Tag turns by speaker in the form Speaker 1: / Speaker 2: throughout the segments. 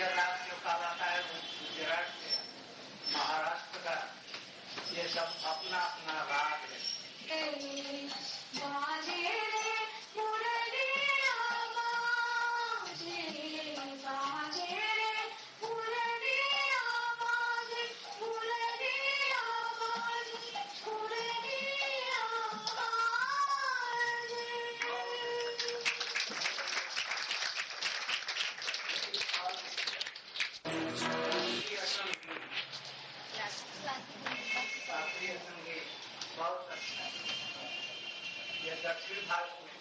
Speaker 1: गुजरात जो कहलाता है वो गुजरात से, महाराष्ट्र का, ये सब अपना अपना राग है। शास्त्रीय संगीत बहुत अच्छा है। ये दक्षिण भारत में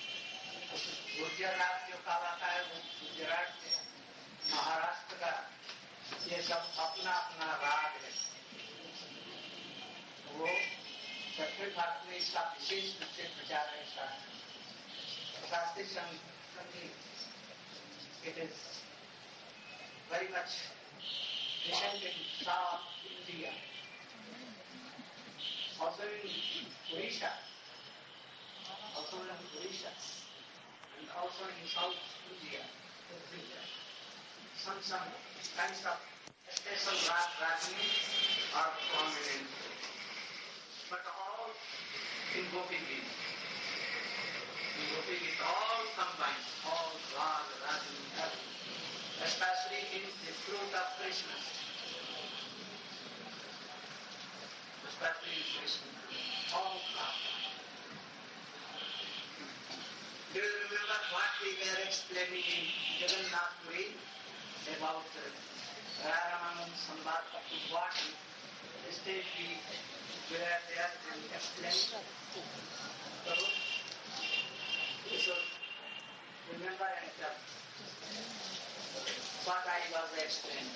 Speaker 1: गुजरात जो कहलाता है वो गुजरात से, महाराष्ट्र का, ये सब अपना अपना राग है। वो दक्षिण भारत में इसका विशेष रूप से प्रचार है। शास्त्रीय संगीत it is very much present in South India, also in Odisha, and also in South India. Some kinds of special ragini are prominent, but all in Gopi Gita. In Gopi Gita, all combined, all ragini, especially in the fruit of Krishna. Especially in Krishna. All combined. Do you remember what we were explaining in Jagannath Puri about Ramanam Samvad what stage we were there and explained? So, you should remember and what I was explaining.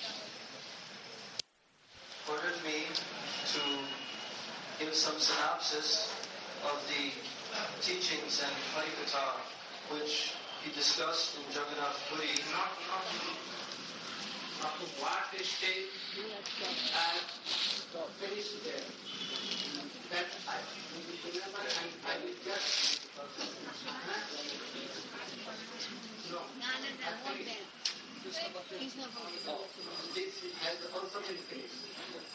Speaker 2: Ordered me to give some synopsis of the teachings and Harikatha which he discussed in Jagannath Puri.
Speaker 1: Not to what stage and finish there. That I remember and I will just This has also been finished.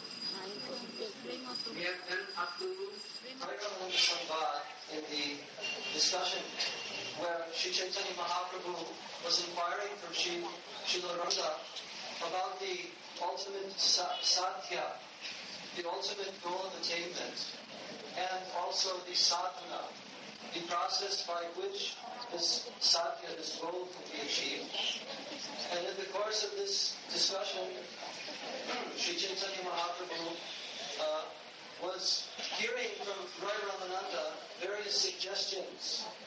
Speaker 1: We have done up to
Speaker 2: Ramanam Samvad in the discussion where Sri Chaitanya Mahaprabhu was inquiring from Srila Ranga about the ultimate sadhya, the ultimate goal of attainment, and also the sadhana, the process by which this sadhya, this goal can be achieved. And in the course of this discussion, Sri Chaitanya Mahaprabhu was hearing from Roy Ramananda various suggestions,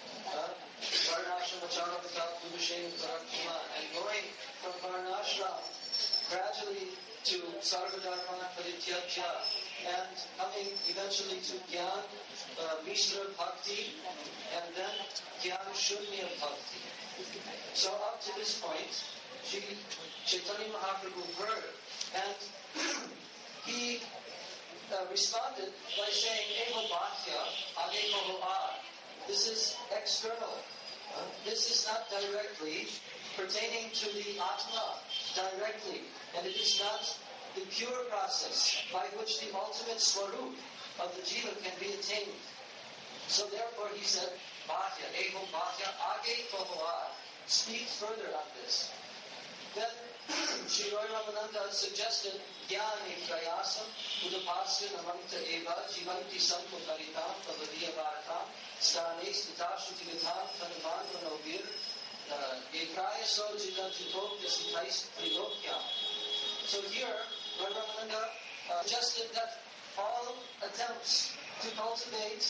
Speaker 2: and going from Varnashram gradually to Sarvadharma Parityajya and coming eventually to Gyan Mishra Bhakti and then Gyan Shunya Bhakti. So up to this point, Sri Chaitanya Mahaprabhu heard and he responded by saying, Eva Bhakya, Anekoho Ad. This is external. This is not directly pertaining to the Atma directly. And it is not the pure process by which the ultimate swarup of the jiva can be attained. So therefore he said, Bhakya, Ego Bhakya, Age Kohoad. Speak further on this. Then Sri Roy Ramananda suggested Jnani Prayasam Udapasya Namanta Eva Jivanti Santo Karitam Pavadiya Bharatam Stane Stitashutigatam Tanavan Manovir Ekraya Sojita Chitokya Sitais Trilokyam. So here Roy Ramananda suggested that all attempts to cultivate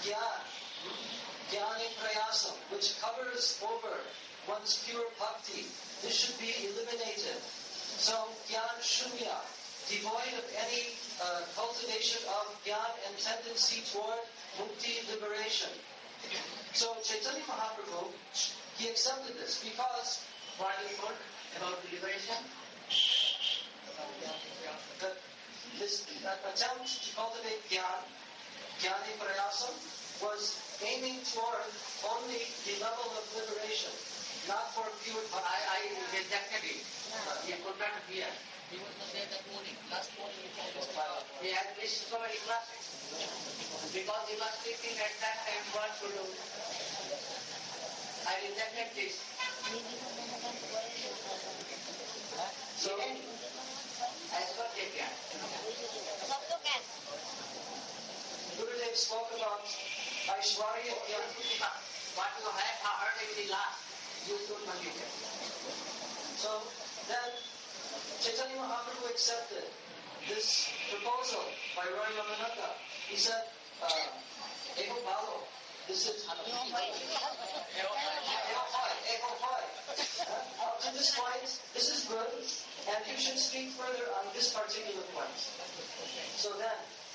Speaker 2: Jnani Prayasam, which covers over one's pure bhakti, this should be eliminated. So, Gyan Shunya, devoid of any cultivation of Gyan and tendency toward mukti, liberation. So, Chaitanya Mahaprabhu, he accepted this because
Speaker 1: what he put about the liberation?
Speaker 2: This attempt to cultivate Gyan, Jnani Prayasam, was aiming toward only the level of liberation. not for pure bhakti.
Speaker 1: I rejected it. He could not hear.
Speaker 3: He was not there that morning. Last morning he came to
Speaker 1: He had missed so many classes. Because he was thinking at that time what to do. I rejected this.
Speaker 2: So,
Speaker 1: I got it here.
Speaker 2: Gurudev spoke about Aishwarya Gyan.
Speaker 1: What you have heard in the last, you should forget it.
Speaker 2: So then Chaitanya Mahaprabhu accepted this proposal by Roy Ramananda. He said, Eho Balo, this is Up to this point, this is good, and you should speak further on this particular point. So then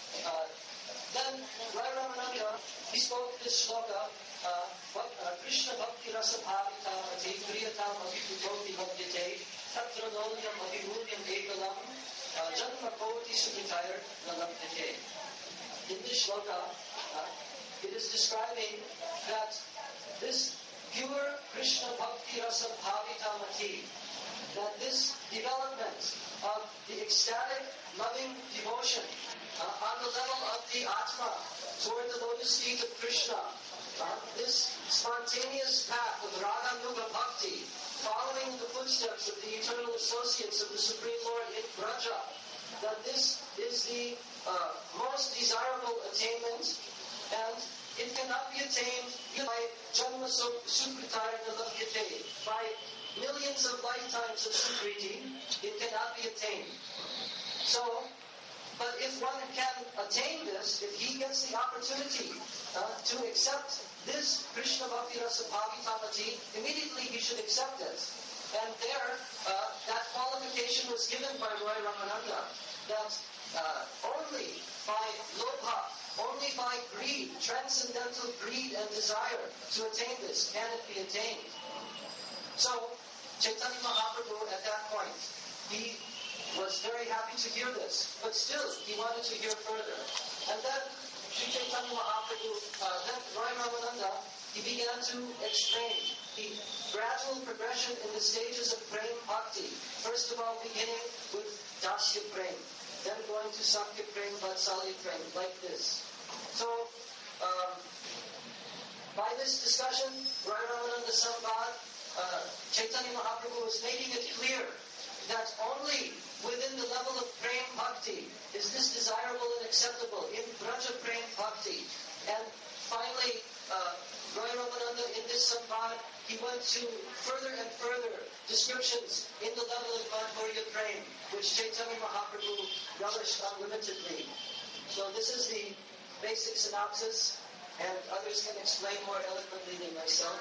Speaker 2: Roy Ramananda, he spoke this shloka, Krishna Bhakti Rasa Bhavita Ati Priyatam Abhiputoti Bhadyate Tatra Nolyam Abhimunyam Ekalam Janma Koti Sukritayar Nalabhyate. In this shloka, it is describing that this pure Krishna Bhakti Rasa Bhavita Mati, that this development of the ecstatic, loving devotion on the level of the Atma toward the lotus feet of Krishna, this spontaneous path of Raga Nuga Bhakti, following the footsteps of the eternal associates of the Supreme Lord in Braja, that this is the most desirable attainment, and it cannot be attained by Janma Sukritaya Nalabhyate, by millions of lifetimes of Sukriti. It cannot be attained. So, but if one can attain this, if he gets the opportunity to accept this Krishna Bhakti Rasa Bhavitamati, immediately he should accept it. And there, that qualification was given by Roy Ramananda, that only by lobha, only by greed, transcendental greed and desire to attain this, can it be attained. So, Chaitanya Mahaprabhu at that point, he was very happy to hear this, but still he wanted to hear further. And then Sri Chaitanya Mahaprabhu, then Roy Ramananda, he began to explain the gradual progression in the stages of Prem Bhakti. First of all, beginning with Dasya Prem, then going to Sakya Prem, Vatsalya Prem, like this. So, by this discussion, Roy Ramananda Sambad, Chaitanya Mahaprabhu was making it clear that only within the level of Prem Bhakti is this desirable and acceptable, in Braja Prem Bhakti. And finally, Roy Ramananda in this Sambad, he went to further and further descriptions in the level of Madhurya Prem, which Chaitanya Mahaprabhu relished unlimitedly. So this is the basic synopsis, and others can explain more eloquently than myself.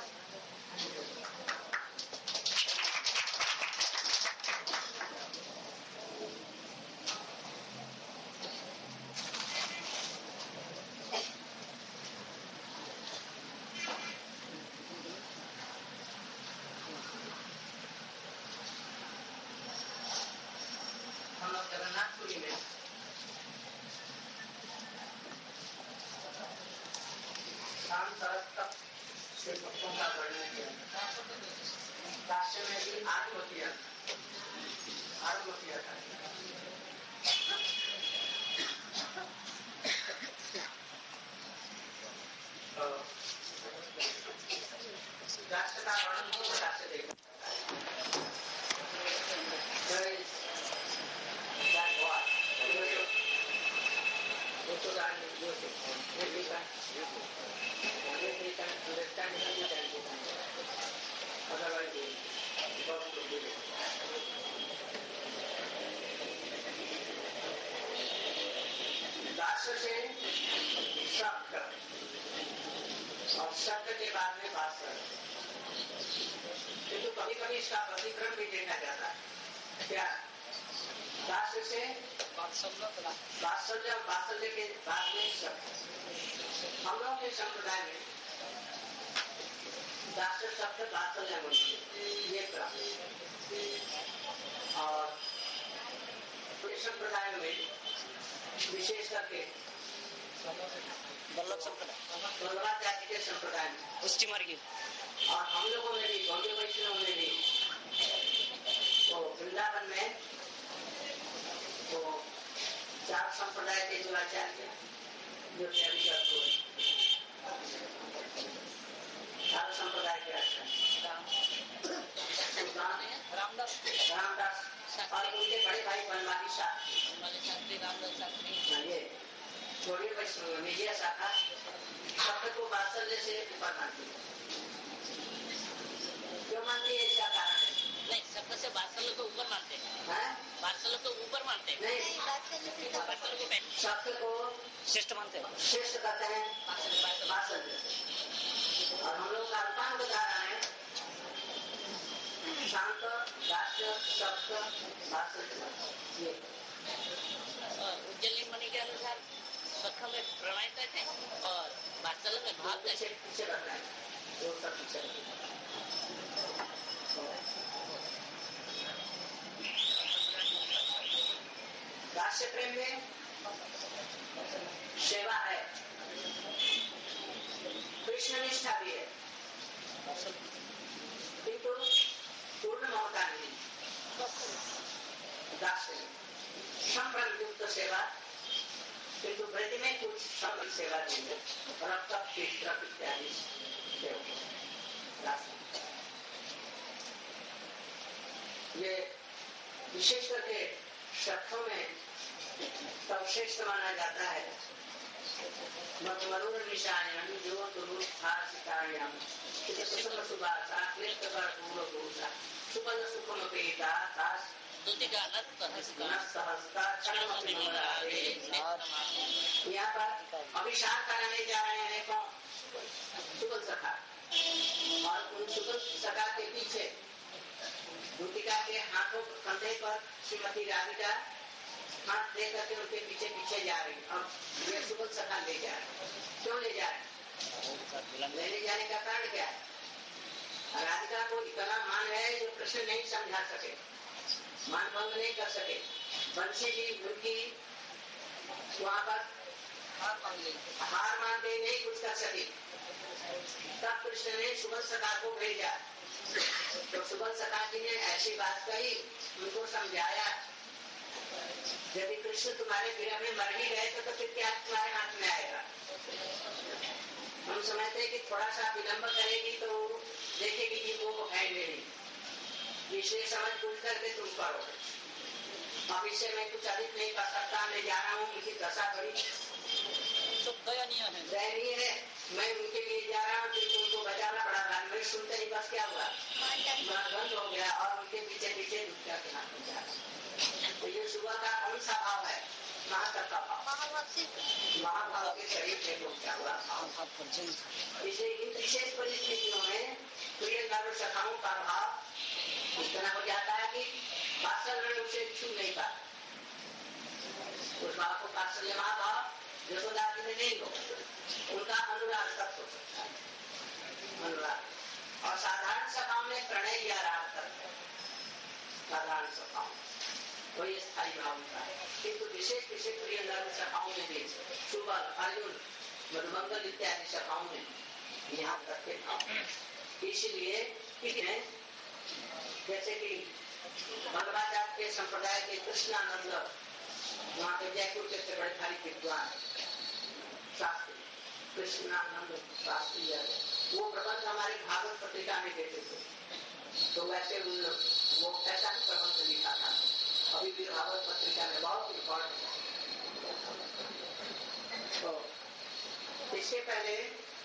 Speaker 3: उसकी मर गई।
Speaker 1: और हम लोगों ने भी गौड़ीय वैष्णव में भी तो वृंदावन में तो 4 संप्रदाय के जो आचार्य जो चार संप्रदाय के आचार्य
Speaker 3: रामदास
Speaker 1: और उनके बड़े भाई बनवारी
Speaker 3: शास्त्री रामदास शास्त्री
Speaker 1: ये छोड़िए वैष्णव निजी शाखा शब्द को वात्सल्य से ऊपर मानती है। क्यों मानती है? इसका कारण है
Speaker 3: नहीं, शब्द से वात्सल्य को ऊपर मानते हैं। वात्सल्य को ऊपर मानते हैं
Speaker 1: नहीं,
Speaker 3: वात्सल्य को
Speaker 1: शब्द को
Speaker 3: श्रेष्ठ मानते हैं,
Speaker 1: श्रेष्ठ करते हैं वात्सल्य। और हम लोग का अल्पांग बता रहा है शांत राष्ट्र शब्द वात्सल्य।
Speaker 3: उज्जैन मणि के अनुसार सख में प्रणय करते हैं और वात्सल्य में भाव करते हैं।
Speaker 1: पीछे करना है वो सब पीछे। राष्ट्र प्रेम में सेवा है, कृष्ण निष्ठा भी है, किंतु पूर्ण ममता नहीं। राष्ट्र संभ्रम युक्त सेवा किंतु वृद्धि में कुछ संभ्रम सेवा देंगे और अब तक चित्रक इत्यादि ये विशेष करके शब्दों में तब श्रेष्ठ माना जाता है। मरुर निशान जो सुबल सुखम पेता यहाँ पर अभिशाप कराने जा रहे हैं कौन? सुबल सखा। और उन सुबल सखा के पीछे दूतिका के हाथों कंधे पर श्रीमती राधिका हाथ दे करके उनके पीछे पीछे जा रही। अब ये सुबल सखा ले जा रहे। क्यों ले जा रहे? लेने जाने का कारण क्या है? राधिका को इतना मान है जो कृष्ण नहीं समझा सके, मान भंग नहीं कर सके। बंसी जी उनकी वहां पर हार मान दे नहीं कुछ कर सके। तब कृष्ण ने सुबल सखा को भेजा। तो सुबल सखा जी ने ऐसी बात कही, उनको समझाया यदि कृष्ण तुम्हारे विरह में मर ही गए तो फिर क्या तुम्हारे हाथ में आएगा? हम समझते हैं कि थोड़ा सा विलंब करेगी तो देखेगी कि वो है नहीं, इसलिए समझ पूछ करके तुम करो। अब इससे मैं कुछ अधिक नहीं कर सकता, मैं जा रहा हूँ, उनकी दशा बड़ी दयनीय है। मैं उनके लिए जा रहा हूँ क्योंकि उनको बचाना पड़ा था। मैं सुनते ही बस क्या हुआ, बंद हो गया और उनके पीछे पीछे दुखा के हाथ में जा रहा। तो ये सुबह का कौन सा भाव है? महातत्व भाव, महाभाव के शरीर में पहुंचा हुआ। इसलिए इन विशेष परिस्थितियों में प्रिय नर सखाओं का भाव इतना हो जाता है कि वात्सल्य उसे छू नहीं पाता। उस भाव को वात्सल्य महाभाव यशोदा जी में नहीं हो, उनका अनुराग तक हो सकता है, अनुराग। और साधारण सभाओं में प्रणय या राग तक, साधारण सभाओं कोई स्थायी भाव होता है, किंतु विशेष विशेष प्रिय नर सभाओं में भी सुबल अर्जुन मधुमंगल इत्यादि सभाओं में यहाँ तक के भाव। इसलिए जैसे कि मध्वाचार्य के संप्रदाय के कृष्णानंद वहाँ पे जयपुर के बड़े भारी विद्वान शास्त्री कृष्णानंद शास्त्री, वो प्रबंध हमारी भागवत पत्रिका में देते थे। तो वैसे वो ऐसा ही प्रबंध लिखा था, अभी भी भागवत पत्रिका में बहुत इम्पोर्टेंट है। तो इससे पहले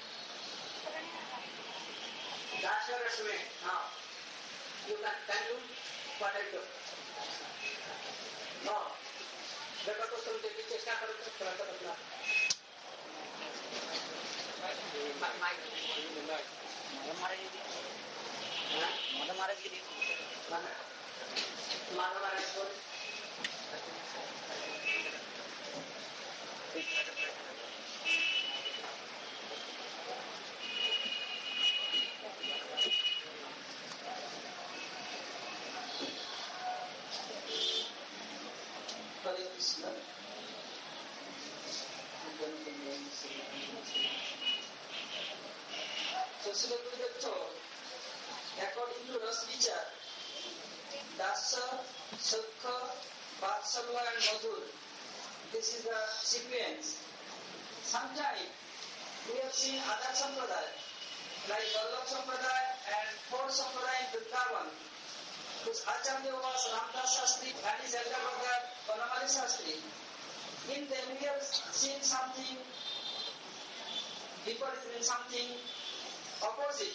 Speaker 1: दासरस में हाँ यू कैन यू पटेटो देखो तो तुम देखिए चेष्टा करो तो थोड़ा सा बदला according to
Speaker 2: Rasa, Sukha, Vatsalya and Madhur. This is the sequence. Sometimes we have seen other sampradaya, like Vallabh Sampradaya and fourth Sampradaya in Vrindavan, whose Acharya was Ramdas Shastri and his elder brother Vanamali Shastri. In them we have seen something different, something opposite.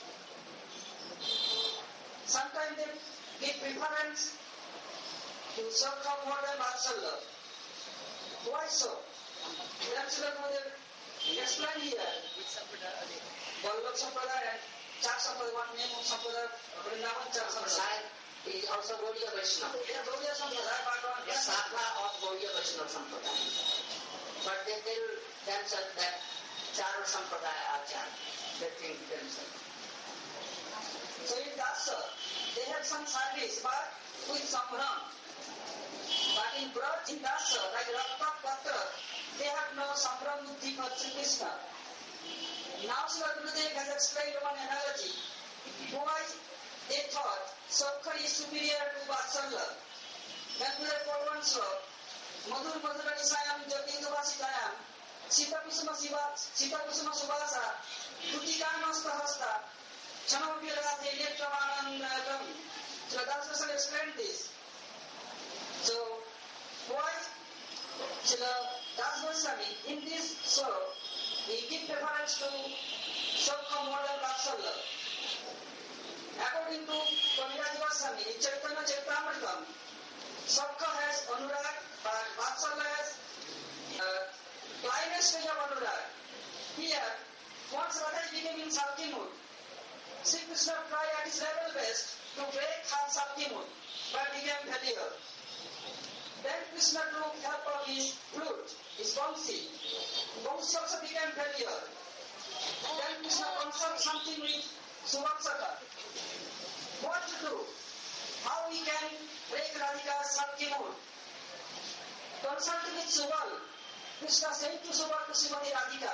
Speaker 2: Sometimes they give preference to Sukha more than Vatsalya. Why so? Ramchandra Gurudev explained here.
Speaker 3: Which sampradaya are they?
Speaker 2: Vallabh Sampradaya and Char Sampradaya, one name of Sampradaya, Vrindavan Char Sampradaya.
Speaker 1: He is also Gaudiya Vaishnava.
Speaker 2: Yeah, Gaudiya Sampradaya, but one
Speaker 1: The Shakha of Gaudiya Vaishnava Sampradaya. But they tell themselves that Chara Sampradaya Acharya. They think themselves.
Speaker 2: So in Dasa, they have some service, but with Sambhram. But in Braj, in Dasa, like Rakta Patra, they have no Sambhram Buddhi for Sri Krishna. Now Srila Gurudev has explained one analogy. Why they thought Sukha is superior to Vatsalya. Then Gurudev quote one slok, Madhur Madhura Nisayam Jagindavasitayam Sita Kusuma Subhasa Dutikana Hasta Chanopirate Yetravanandam. So that's also explained this. So why Srila Das Goswami in this slok he gives preference to Sukha more than Vatsalya. According to Kaviraj Goswami in Chaitanya Charitamrita, Sukha has Anurag, but Vatsalya has climax stage of Anurag. Here, once Radha became in Sakti mood, Sri Krishna tried at his level best to break her Sakti mood, but became failure. Then Krishna took help of his flute, his Vamsi. Vamsi also became failure. Then Krishna consulted something with Suvatsaka. What to do? How we can break Radhika's Sakti mood? Consulting with Subal, Krishna said to Subal to Srimati Radhika.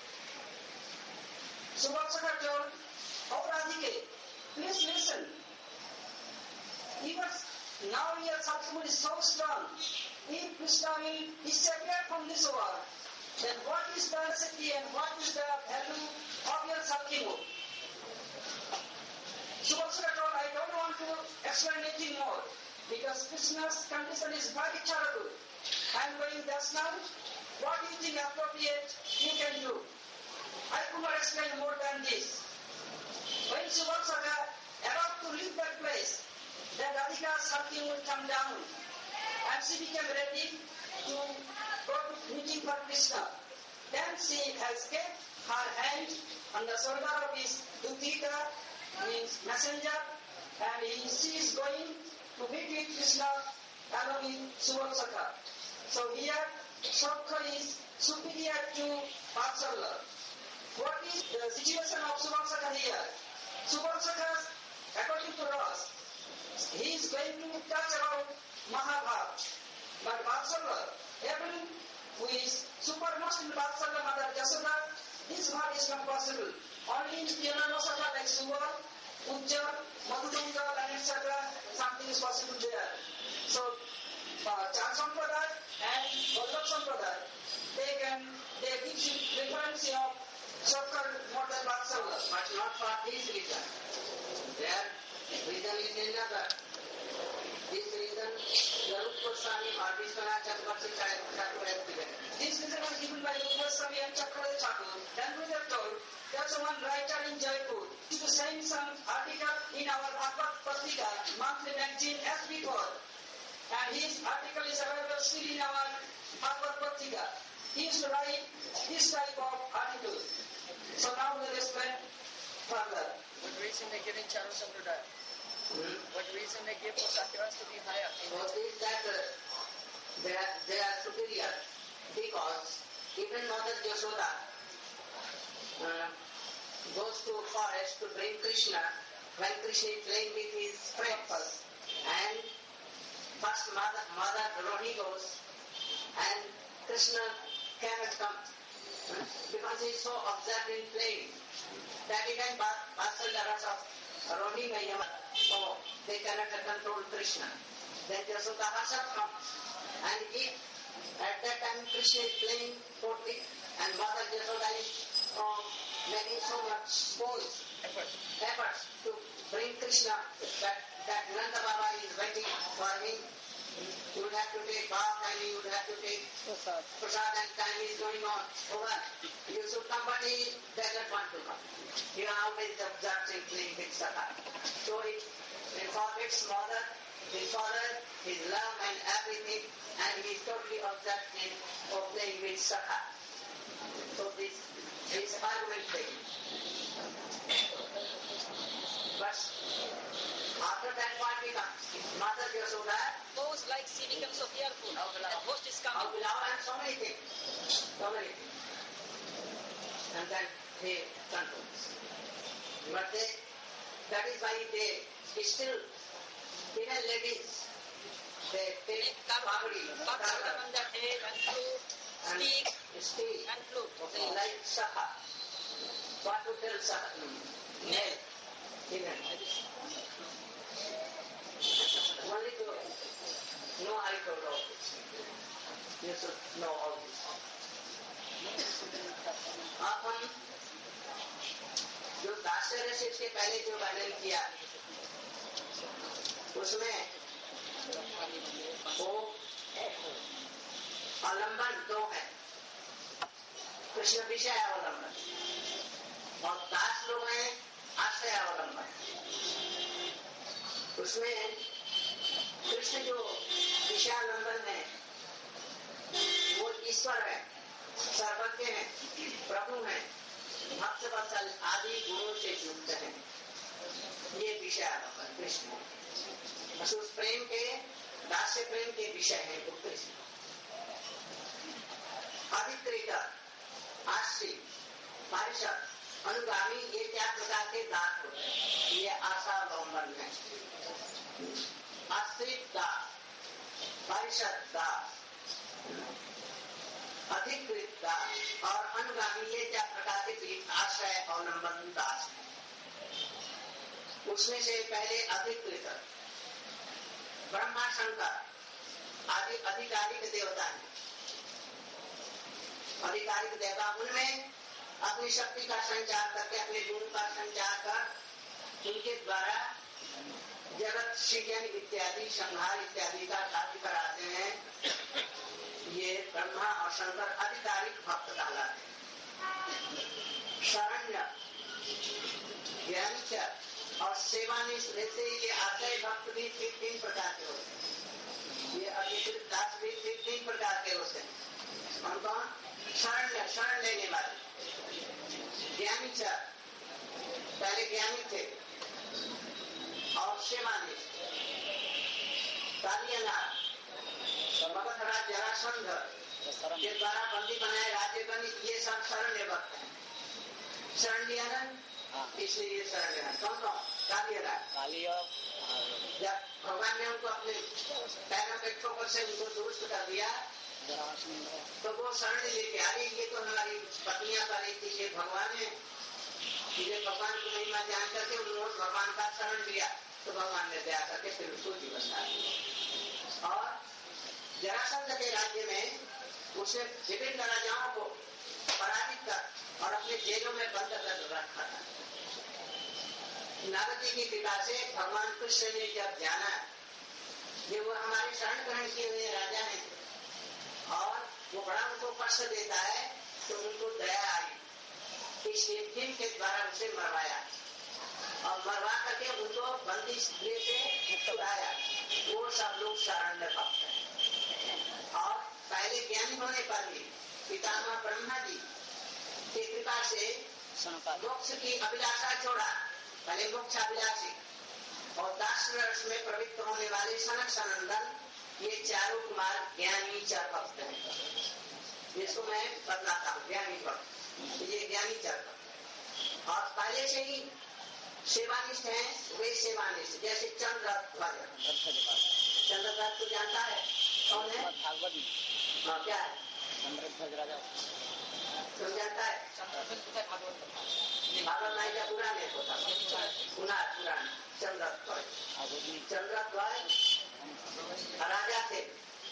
Speaker 2: Suvatsaka told, "Oh Radhike, please listen. Now your Sakti mood is so strong. If Krishna will disappear from this world, then what is the necessity and what is the value of your Sakti mood?" Suvatsaka told, "I don't want to explain anything more because Krishna's condition is very charitable. I am going just now. What do you think appropriate you can do? I could not explain more than this." When Suvatsaka about to leave that place, then Radhika's Sakti would come down and she became ready to go to meeting for Krishna. Then she has kept her hand on the shoulder of his Dutita, means messenger, and she is going to meet with Krishna along with Suvatsaka. So here, Sukha is superior to Vatsalya. What is the situation of Suvatsaka here? Suvatsaka, according to Ras, he is going to touch about Mahabharata. But Vatsalya, everyone who is supermost in Vatsalya, Mother Jasoda, his heart is not possible. Only in Piyananosaka like Suva, Ujja, Madhudunga, and etc., something is possible there. So, Char Sampradaya and Vallabh Sampradaya, they give reference of Sukha more than Vatsalya.
Speaker 1: But not for this reason. Their reason is another. This reason, Garuda Goswami or Vishwanath Chakravarti Thakur has given.
Speaker 2: This reason was given by Garuda Goswami and Chakravarti Thakur. Then we are told, there's one writer in Jaipur to send some article in our Bhagavad Patrika monthly magazine as before. And his article is available still in our Bhagavad Patrika. He used to write this type of article. So now we will explain further.
Speaker 3: What reason they give in Chara Sampradaya? What reason they give for Satyavas to be higher?
Speaker 1: What is that they are superior because even Mother Jasoda goes to forest to bring Krishna when Krishna is playing with his friends. And first Mother Rohi goes and Krishna cannot come. because he is so observed in playing that he can parcel the rest of roaming by Yama. So they cannot control Krishna. Then Yashoda Hasa comes. And if at that time Krishna is playing totally and Mother Yashoda is making so much efforts to bring Krishna, that Nanda Baba is waiting for him. You would have to take bath and you would have to take prasad and time is going on over. You should come, but he does not want to come. He always observes and playing with Sakha. So he forgets mother, his father, his love and everything, and he is totally observed in playing with Sakha. So this is argument thing. But after that what becomes? Mother Yashoda
Speaker 3: Suppose like she becomes so fearful, the host is coming.
Speaker 1: and so many things. And then they controls. But that is why they still, female ladies, they take pagadi,
Speaker 3: on their head and flute,
Speaker 1: stick,
Speaker 3: and flute.
Speaker 1: they like Sakha. What to tell Sakha? Male, female. Only to know how to know this. You should know all this. अब हम जो दास्य रसिक के पहले जो वर्णन किया उसमें वो अवलंबन दो है, कृष्ण विषय अवलंबन और दास लोग हैं आश्रय अवलंबन। उसमें कृष्ण जो विषयावलंबन है वो ईश्वर है, सर्वज्ञ है, प्रभु है, भक्त वत्सल आदि गुणों से युक्त है। ये विषयावलंबन कृष्ण उस प्रेम के दास्य प्रेम के विषय है वो कृष्ण। अधिकृत, आश्रित, पारिषद, अनुगामी ये 4 प्रकार के दास होते हैं। ये आशावलंबन है। आश्रित दास, पारिषद दास, अधिकृत दास और अनुगामी ये 4 प्रकार के आश्रय अवलंबन दास है। उसमें से पहले अधिकृत ब्रह्मा शंकर आदि आधिकारिक देवता है। आधिकारिक देवता उनमें अपनी शक्ति का संचार करके अपने गुण का संचार कर उनके द्वारा जगत सृजन इत्यादि संहार इत्यादि का कार्य कराते हैं। ये ब्रह्मा और शंकर आधिकारिक भक्त कहलाते हैं। शरण्य, ज्ञानचर और सेवानिष्ठ से ये आश्रय भक्त भी 3 प्रकार के होते हैं। ये अधिकृत दास भी 3 प्रकार के होते हैं। कौन? शरण लेने वाले, ज्ञानीचर पहले ज्ञानी थे और सेवानिष्ठ, कालियनाथ, मगधराज जरासंध के द्वारा बंदी बनाए राज्य बनी, ये सब शरण्य भक्त हैं। शरण लिया ना, इसलिए ये शरण लेना। कौन? कालियनाथ। जब भगवान ने उनको अपने पैरों के ठोकर से उनको दुरुस्त कर दिया तो वो शरण लेके आ रही। ये तो हमारी पत्नियां कर रही थी कि भगवान ने भगवान की महिमा जान करके उन्होंने भगवान का शरण लिया तो भगवान ने दया करके फिर उसको जीवन दिया। और जरासंध के राज्य में उसने विभिन्न राजाओं को पराजित कर और अपने जेलों में बंद कर रखा था। नारद जी की कृपा से भगवान कृष्ण ने जब जाना ये वो हमारे शरण ग्रहण किए हुए राजा हैं और वो बड़ा उनको कष्ट देता है तो उनको दया आई, इसलिए दिन के द्वारा उसे मरवाया और मरवा करके उनको बंदी गृह से छुड़ाया। वो सब लोग शरण्य भक्त हैं। और पहले ज्ञानी होने पर भी पितामह ब्रह्मा जी की कृपा से मोक्ष की अभिलाषा छोड़ा, पहले मोक्ष अभिलाषी और दास रस में प्रवृत्त होने वाले सनक सनंदन, ये चारों कुमार ज्ञानी चर भक्त हैं। जिसको मैं बतलाता हूँ ज्ञानी भक्त, ये ज्ञानी चर भक्त और पहले से ही सेवानिष्ठ हैं। वे सेवानिष्ठ जैसे चंद्रध्वज। चंद्रध्वज को जानता है कौन है? हाँ क्या है?
Speaker 3: चंद्रध्वज राजा।
Speaker 1: समझाता है भागवत नहीं का पुराण है होता पुराण चंद्रत्व राजा थे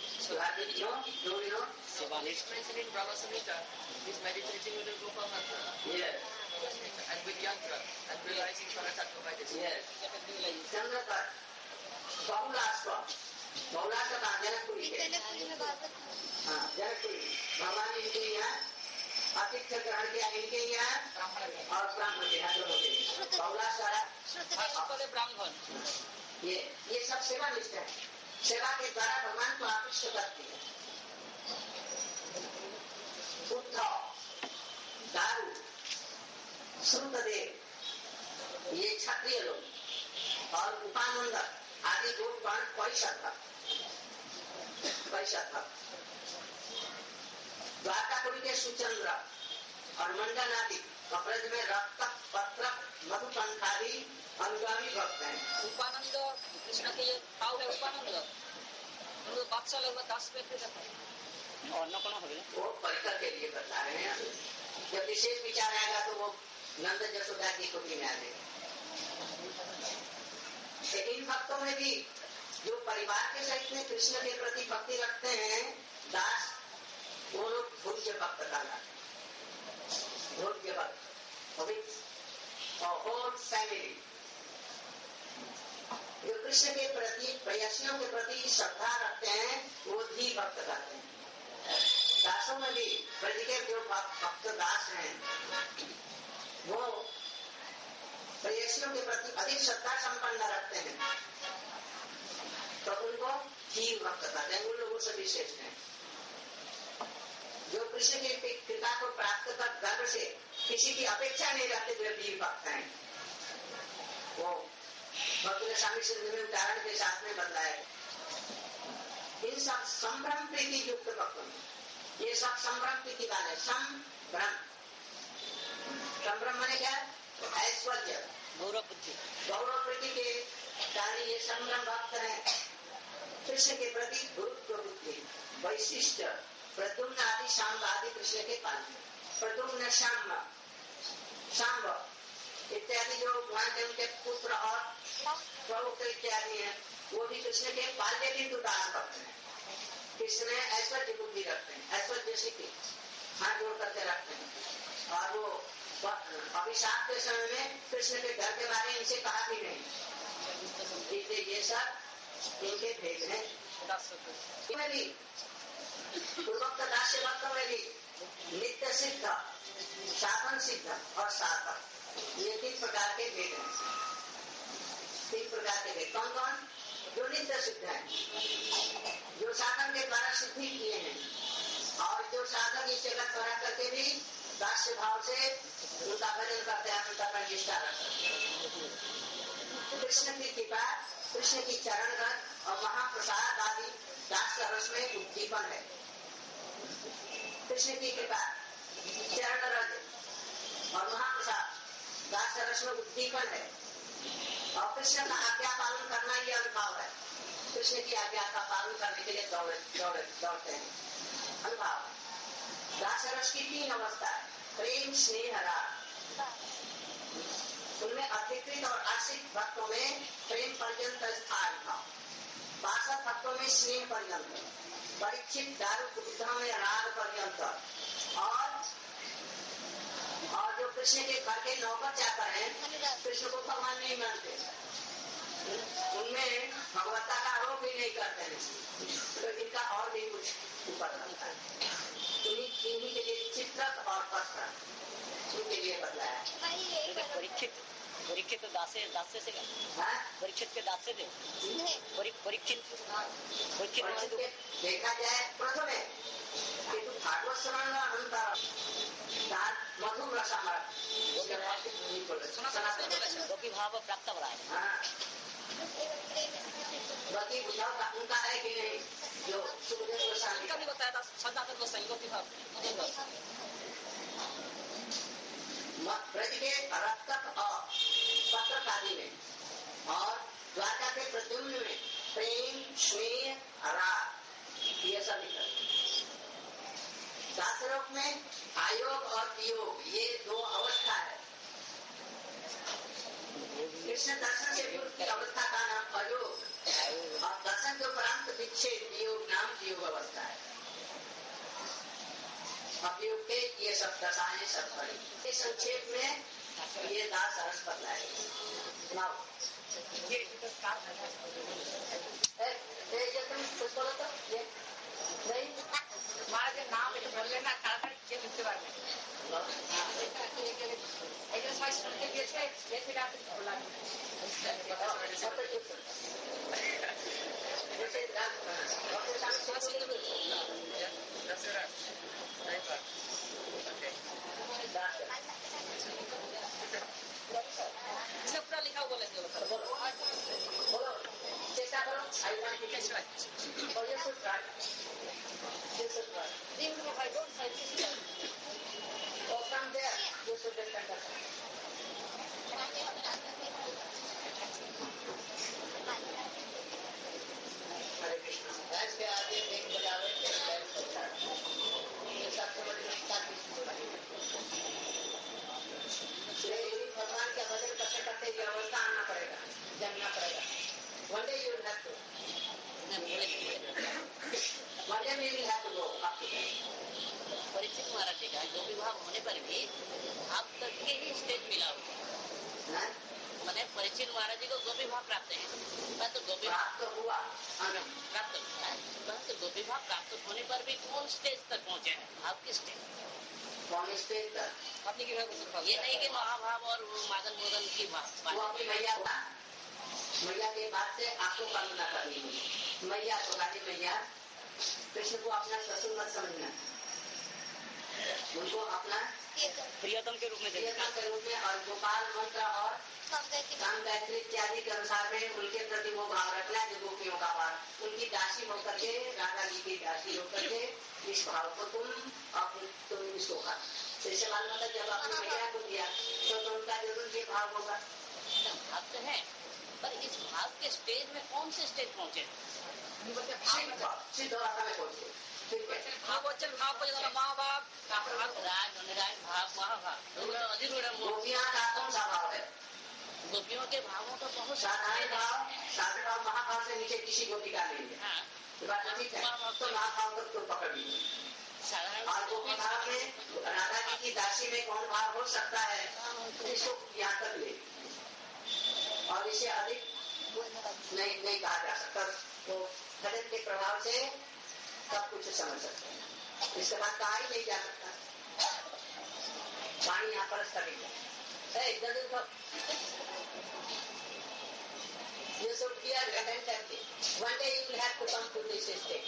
Speaker 3: He's mentioning Brahma Samhita. He's meditating with the Gopal mantra.
Speaker 1: Yes.
Speaker 3: And with yantra and realizing Paratattva by this.
Speaker 1: Yes. चंद्रत्व Bahulashva Bahulashva का जनकपुरी है। हाँ जनकपुरी भगवान इनके यहाँ आतिथ्य ग्रहण किया इनके यहाँ और ब्राह्मण के यहाँ दोनों के बहुलाश्व
Speaker 3: ब्राह्मण
Speaker 1: ये सब सेवा निष्ठा है। सेवा के द्वारा भगवान को आकृष्ट करती है। उद्धव दारू श्रुतदेव ये क्षत्रिय लोग और उपानंद आदि लोग पैसा था द्वारकापुरी के सुचंद्र और मंडन आदि कपड़े में रक्त पत्र मधुपंथादी अनुगामी भक्त हैं।
Speaker 3: उपानंद कृष्ण के ये भाव है उपानंद बादशाह लोग दास पे और न कौन हो
Speaker 1: वो परिकर के लिए बता रहे हैं। जब विशेष विचार आएगा तो वो नंद जसोदा की कुटी में आ जाएगा। इन भक्तों में भी जो परिवार के सहित में कृष्ण के प्रति भक्ति रखते हैं दास वो लोग भोज्य भक्त कहलाते भोज्य भक्त होल फैमिली जो कृष्ण के प्रति प्रयासियों के प्रति श्रद्धा रखते हैं वो भी भक्त कहते हैं। दासों में भी ब्रज के जो भक्त दास हैं वो प्रयासियों के प्रति अधिक श्रद्धा संपन्न रखते हैं तो उनको जीव भक्त कहते हैं। उन लोगों से विशेष है जो कृष्ण की कृपा को प्राप्त कर गर्व से किसी की अपेक्षा नहीं रखते जो वीर भक्त हैं वो भक्त स्वामी सिंधु में उदाहरण के साथ में बदलाए। इन सब संभ्रम प्रीति युक्त भक्तों ये सब संभ्रम प्रीति वाले संभ्रम माने क्या ऐश्वर्य गौरव प्रीति के कारण ये संभ्रम भक्त है। कृष्ण के प्रति गुरुत्व बुद्धि वैशिष्ट प्रद्युम्न आदि शाम्ब आदि कृष्ण के पालन प्रद्युम्न शाम्ब इत्यादि जो भगवान के उनके पुत्र और प्रभुक्त इत्यादि हैं वो भी कृष्ण के बाल्य बिंदु दास भक्त हैं। कृष्ण ऐश्वर्य बुद्धि रखते हैं ऐश्वर्य सिद्धि हाथ जोड़ करके रखते हैं और वो अभिशाप के समय में कृष्ण के घर के बारे में इनसे कहा भी नहीं इसलिए ये सब इनके भेद हैं। भी पूर्वोक्त दास्य भक्तों में भी नित्य सिद्ध साधन सिद्ध और साधक ये 3 प्रकार के भेद हैं। 3 प्रकार के भेद कौन कौन जो नित्य सिद्ध है जो साधन के द्वारा सिद्धि किए हैं और जो साधक इस जगत पर करके भी दास्य भाव से उनका भजन करते हैं उनका प्रतिष्ठा रखते हैं। कृष्ण की कृपा कृष्ण की चरण रस और महाप्रसाद आदि दास रस में उद्दीपन है। कृष्ण की कृपा चरण रस और महाप्रसाद दास रस में उद्दीपन है और कृष्ण का आज्ञा पालन करना ही अनुभाव है। कृष्ण की आज्ञा का पालन करने के लिए दौड़ते हैं अनुभाव। दास रस की 3 अवस्था है प्रेम स्नेह राग। उनमें अधिकृत और आश्रित भक्तों में प्रेम पर्यंत स्थान था 62 भक्तों में स्नेह पर्यंत परीक्षित दारू बुद्धा में राग पर्यंत और जो कृष्ण के घर के नौकर जाकर हैं कृष्ण को भगवान नहीं मानते उनमें भगवत्ता का आरोप भी नहीं करते हैं तो इनका और भी कुछ ऊपर रहता है। इन्हीं के लिए चित्रक और पत्र उनके लिए बदलाया।
Speaker 3: परीक्षित दासे से परीक्षित के दास से परीक्षित
Speaker 1: देखा जाए प्रथम है कि तू भागवत श्रवण अंतर मधुर रसामर
Speaker 3: भाव प्राप्त हो रहा है।
Speaker 1: बाकी बुझाव का उनका है कि नहीं जो सुखदेव गोस्वामी
Speaker 3: का भी बताया था सदानंद गोस्वामी गोपी भाव
Speaker 1: ब्रज के रक्तक और पत्रक आदि में और द्वारका के प्रद्युम्न में प्रेम स्नेह राग ये सब दासरोग में आयोग और वियोग ये दो अवस्था है। कृष्ण दर्शन से पूर्व की अवस्था का नाम अयोग और दर्शन के उपरांत विच्छेद वियोग नाम वियोग अवस्था है। अवयोग के ये सब दशाएं सब पड़ी। संक्षेप में ये दास अर्थ बतलाए। ये तुम कुछ बोलो तो ये नहीं
Speaker 3: महाराज नाम बोल लेना ताड़ाताड़ी के मिलते बारे में एक साइज के बीच में ये फिर आप बोला
Speaker 1: सब तो चुप जैसे
Speaker 3: इसमें पूरा लिखा हुआ बोलेंगे
Speaker 1: बोलो चेष्टा करो और ये सुन
Speaker 3: I don't say this.
Speaker 1: और from there you should be conducted. हरे कृष्ण। भैंस के आगे एक बजावे एक बैल बजा ये सबसे बड़ी निष्ठा की भगवान के भजन करते करते ये अवस्था आना पड़ेगा, जमना पड़ेगा। One day you will have to. One day we will have to go up to that.
Speaker 4: Parikshit महाराज का जो विवाह होने पर भी आप तक के ही स्टेज मिला हुआ मैंने परीक्षित महाराज जी को गोपी भाव प्राप्त है। मैं तो गोपी
Speaker 1: प्राप्त हुआ
Speaker 4: प्राप्त हुआ परंतु गोपी भाव प्राप्त होने पर भी कौन स्टेज तक पहुँचे हैं? आपकी स्टेज
Speaker 1: कौन स्टेज तक
Speaker 3: अपनी की
Speaker 4: ये नहीं कि महाभाव और मादन मोदन की
Speaker 1: वो अपनी मैया हुआ। मैया के बाद से आपको कल्पना करनी होगी। मैया तो गाली मैया कृष्ण को अपना ससुर मत समझना, उनको अपना
Speaker 4: प्रियतम के रूप में
Speaker 1: प्रियतम के रूप में और गोपाल मंत्र और काम गायत्री इत्यादि के अनुसार में उनके प्रति वो भाव रखना है जो गोपियों का भाव। उनकी दासी होकर के राधा जी की दासी होकर के इस भाव को तुम इसको का जैसे मालूम होता जब आपने मैया को दिया तो उनका जरूर ये भाव होगा।
Speaker 4: भाव तो है पर इस भाव के स्टेज में कौन से स्टेज पहुँचे?
Speaker 1: सिद्ध अवस्था में पहुंचे
Speaker 3: भाव वचन भाव को जरा महाभाव
Speaker 4: राज अनुराग भाव महाभाव अधिरूढ़
Speaker 1: गोपियां का कौन सा भाव है?
Speaker 4: गोपियों के भावों का बहुत
Speaker 1: साधारण भाव महाभाव से नीचे किसी गोपी का नहीं है।
Speaker 4: हाँ
Speaker 1: ठीक है तो महाभाव तक तो पकड़ लीजिए।
Speaker 4: साधारण
Speaker 1: और गोपी भाव में राधा जी की दासी में कौन भाव हो सकता है इसको यहाँ तक ले और इसे अधिक नहीं कहा जा सकता। तो भजन के प्रभाव से सब कुछ समझ सकते हैं। इसके बाद कहा ही नहीं जा सकता। पानी यहाँ पर ये सब किया अटेंड करके one day you will have to come to this state.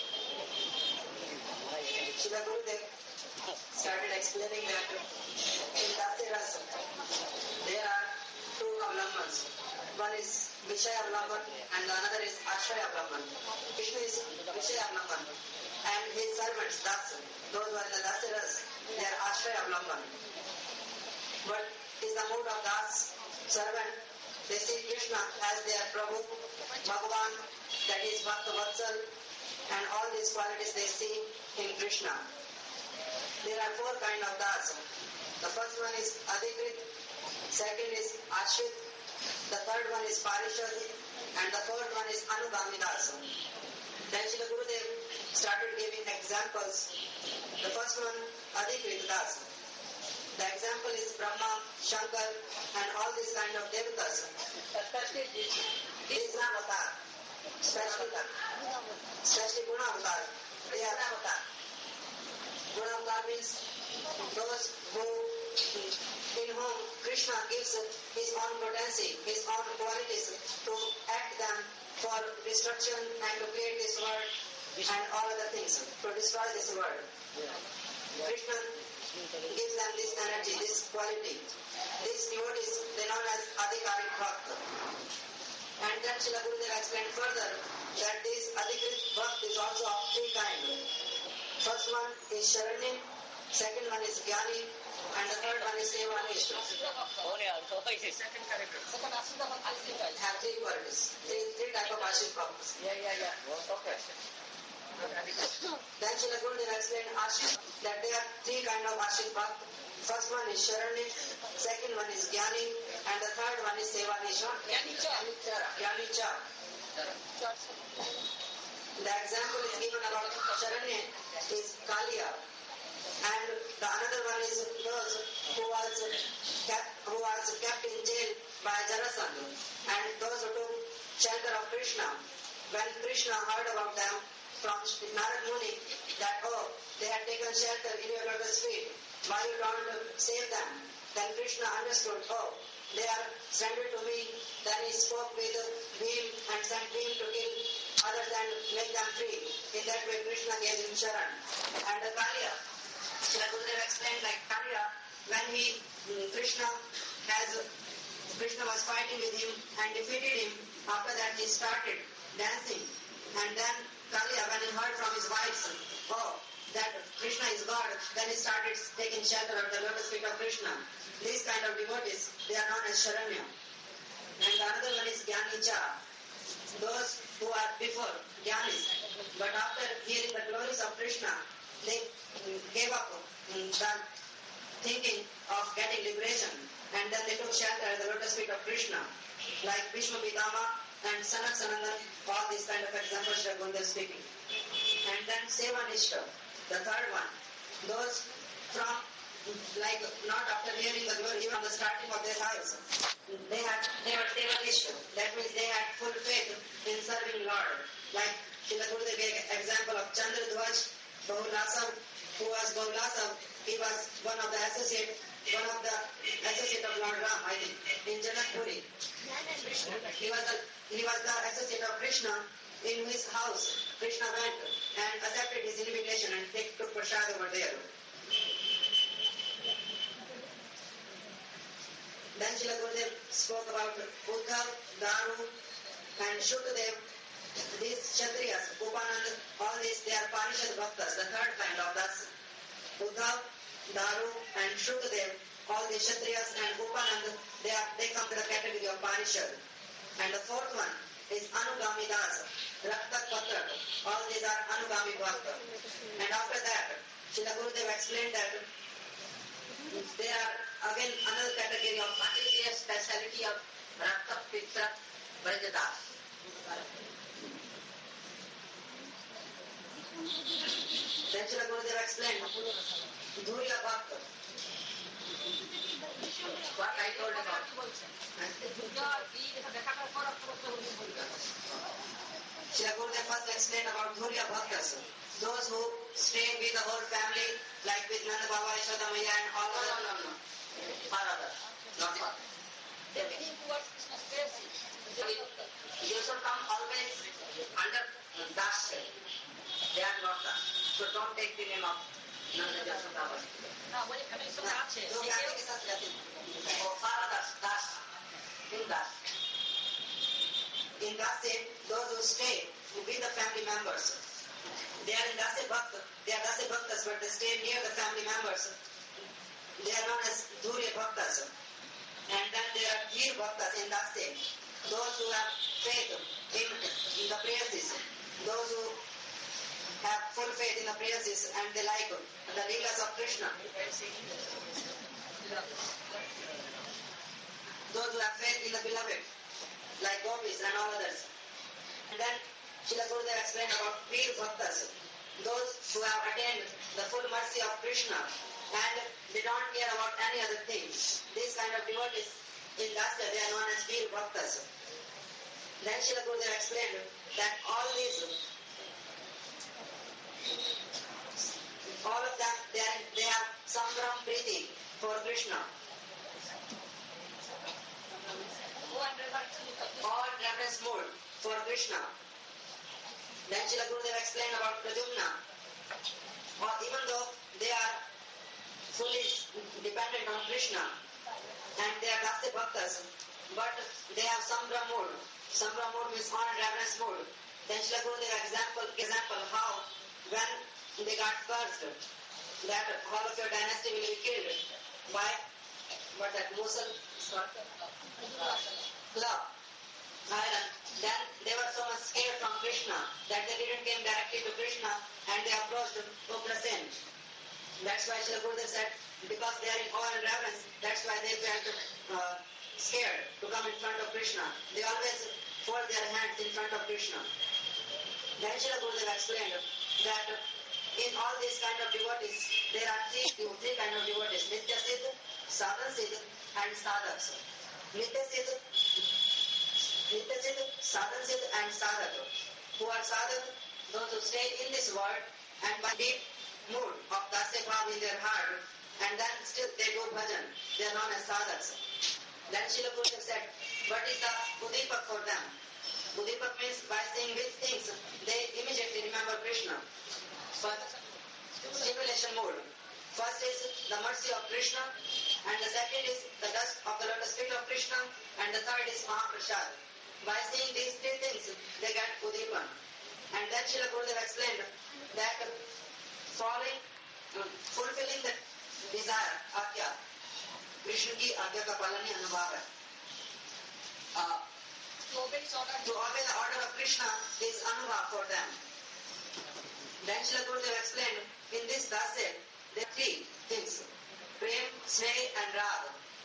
Speaker 1: Srila Gurudev started explaining that in Dasaras there are two avlamans. One is Vishaya Avlaman and the another is Ashraya Avlaman. Krishna is Vishaya Avlaman and his servants, Das, those who are in the Dasaras, they are Ashraya Avlaman. What is the mood of Das servant? They see Krishna as their Prabhu, Bhagavan, that is Bhakta Vatsal, and all these qualities they see in Krishna. There are four kinds of Das. The first one is Adhikrit, second is Ashrit, the third one is Parishad, and the fourth one is Anugami Das. Then Srila Gurudev started giving examples. The first one, Adhikrit Das. The example is Brahma, Shankar, and all these kind of devatas. Especially this avatar. Especially Guna avatar. They are avatar. Guna avatar means those who, in whom Krishna gives his own potency, his own qualities to act them for destruction and to create this world and all other things, to destroy this world. Krishna gives them this energy, this quality. These devotees, they are known as Adhikarik Bhakta. And then Srila Gurudev explained further that this Adhikarik Bhakta is also of three kinds. First one is Sharanya, second one is Jnani, and the third one is Sevanishta.
Speaker 3: second
Speaker 1: Have three qualities, three type of Ashik Bhaktas.
Speaker 3: Yeah. Okay.
Speaker 1: Then Srila Gurudev explained Ashik, that there are three kinds of Ashik Bhakt. First one is Sharani, second one is Jnani, and the third one is Sevanisha. Jnanicha. The example is given about Sharanya is Kaliya, and the another one is those who was kept in jail by Jarasandha, and those who took shelter of Krishna. When Krishna heard about them from Narad Muni that they had taken shelter in your lotus feet, why you don't save them? Then Krishna understood, they are surrendered to me. Then he spoke with Bhim and sent Bhim to kill others and make them free. In that way Krishna gave him Sharan. And the Kaliya, Srila Gurudev explained like Kaliya, when Krishna was fighting with him and defeated him, after that he started dancing. And then Kaliya, when he heard from his wives, that Krishna is God, then he started taking shelter of the lotus feet of Krishna. These kind of devotees, they are known as Sharanya. And the another one is Jnanicha. Those who are before Jnanis, but after hearing the glories of Krishna, they gave up the thinking of getting liberation, and then they took shelter at the lotus feet of Krishna, like Bhishma Pitama and Sanak Sanandan, all these kind of examples that Gurudev is speaking. And then Sevanishta, the third one, those from not after hearing the glory from the starting of their lives, they were Sevanishta. That means they had full faith in serving Lord. Like Srila Gurudev gave example of Chandradhwaj Bahulasav, who was Bahulasav. He was one of the associate of Lord Ram, I think, in Janakpuri. He was the associate of Krishna, in his house Krishna went and accepted his invitation and took prasad over there. Then Srila Gurudev spoke about Uddhav, Daru and Shukadev. These Kshatriyas, Upanand, all these, they are Parishad Bhaktas, the third kind of das. Uddhav, Daru and Shukadev, all these Kshatriyas and Upanand, they come to the category of Parishad. And the fourth one is Anugami Das, Raktak Patrak, all these are Anugami Bhakta. And after that, Srila Gurudev explained that there are again another category of material speciality of Raktak Pitrak Brajadas. Then Srila Gurudev explained Dhurya Bhakta. What I told about. Srila Gurudev first explained about Dhurya Bhaktas. Those who stay with the whole family, like with Nanda Baba, Yashoda Maya and all others. No. For others, not for others. You should come always under Das. They are not Das. So don't take the name of Nanda Yashoda Baba.
Speaker 3: No, बोले family सब अच्छे हैं.
Speaker 1: जो family के साथ रहते हैं. और सारा Das. In Das. In Das, those who stay with the family members. They are in Dase Bhakta. They are Dase Bhaktas, but they stay near the family members. They are known as Dhurya Bhaktas. And then there are Dhir Bhaktas in Dase. Those who have faith in the prayers. Those who have full faith in the prayers and they like the leelas of Krishna. Those who have faith in the beloved, like gopis and all others. And then Srila Gurudev explained about Veer Bhaktas, those who have attained the full mercy of Krishna and they don't care about any other things. These kind of devotees in Dasya, they are known as Veer Bhaktas. Then Srila Gurudev explained that all of them, they have Sambram Priti for Krishna. All reverence mood for Krishna. Then Srila Gurudev explained about Pradyumna. Even though they are fully dependent on Krishna and they are Dasi Bhaktas, but they have Sambra mood. Sambra mood means honor and reverence mood. Then Srila Gurudev example how when they got cursed that all of your dynasty will be killed by that Musal club, iron, Then they were so much scared from Krishna that they didn't come directly to Krishna and they approached Ugrasen. That's why Srila Gurudev said, because they are in awe and reverence, that's why they felt scared to come in front of Krishna. They always fold their hands in front of Krishna. Then Srila Gurudev explained that in all these kind of devotees, there are three kind of devotees: Nitya Siddh, Sadhan Siddh, and Sadhaks. Nitya Siddh, Sadhan Siddh, and Sadhak. Who are Sadhak? Those who stay in this world and by deep mood of Dasya Bhav in their heart, and then still they do bhajan. They are known as Sadhaks. Then Srila Gurudev said, what is the Udipak for them? Udipak means by seeing which things they immediately remember Krishna. First, stimulation mood. First is the mercy of Krishna, and the second is the dust of the lotus feet of Krishna, and the third is Mahaprasad. By seeing these three things, they get Udipan. And then Srila Gurudev explained that fulfilling the desire, Agya, Krishna ki Agya ka palan hi anubhav hai. To obey the order of Krishna is anubhav for them. Then Srila Gurudev explained, in this dasya, there are three things: Prem, Sneh, and Rag.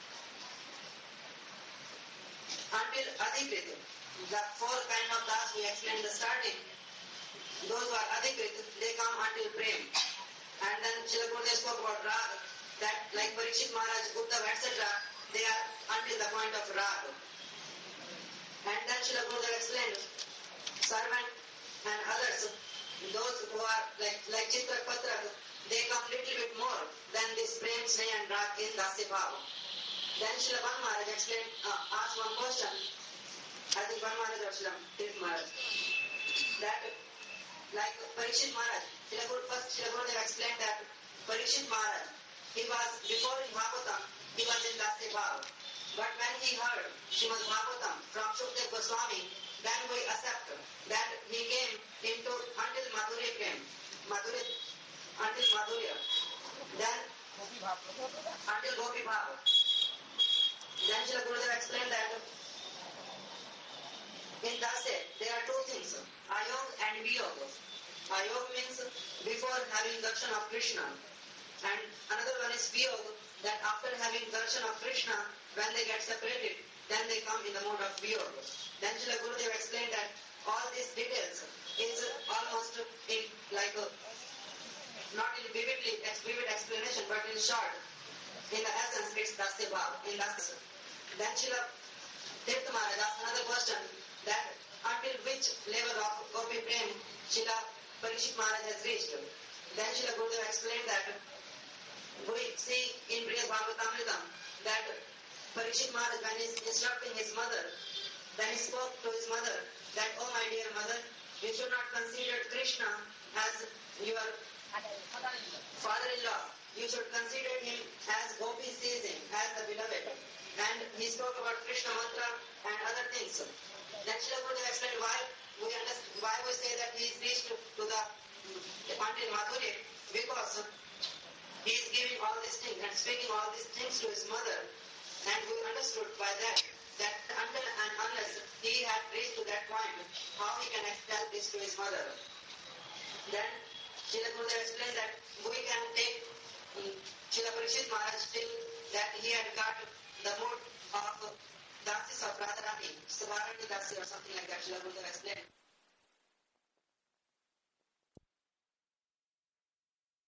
Speaker 1: Until Adhikrit, the four kind of das we explained in the starting, those who are Adhikrit, they come until Prem. And then Srila Gurudev spoke about Rag, that like Parikshit Maharaj, Uddhav, etc., they are until the point of Rag. And then Srila Gurudev explained, servant and others, those who are like Chitrak Patrak, they come little bit more than this Prem, Sneh, and Rag in Dasya Bhava. Then Srila Bhan Maharaj explained, asked one question, I think Bhan Maharaj or Srila Tirth Maharaj, that like Parikshit Maharaj, Srila Gurudev explained that Parikshit Maharaj, he was, before in Bhagavatam, he was in Dasya Bhava. But when he heard Srimad Bhagavatam from Shukdev Goswami, then we accept that he came into until Madhurya came. Until Madhurya. Then until Gopi Bhava. Then Srila Gurudev explained that in Dasya there are two things, Ayog and Viyog. Ayog means before having darshan of Krishna. And another one is Viyog, that after having darshan of Krishna, when they get separated, then they come in the mode of Viyog. Then Srila Gurudev explained that all these details is almost in like not in vivid explanation, but in short, in the essence, it's Dasya Bhav. In Dasya. Then Srila Tirth Maharaj asked another question, that until which level of Gopi Prem Srila Parikshit Maharaj has reached. Then Srila Gurudev explained that we see in Brihad Bhagavatamritam that Parikshit Maharaj, when he is instructing his mother, then he spoke to his mother that, oh my dear mother, you should not consider Krishna as your father-in-law. You should consider him as Gopi sees him, as the beloved. And he spoke about Krishna mantra and other things. Then Srila Gurudev explained why we say that he is reached to the until Madhurya, because he is giving all these things and speaking all these things to his mother. And we understood by that until and unless he had reached to that point, how he can tell this to his mother. Then Srila Gurudev explained that we can take Srila Parikshit Maharaj till that he had got the mood of Dasis of Radharani, Savarani Dasi or something like that, Srila Gurudev explained.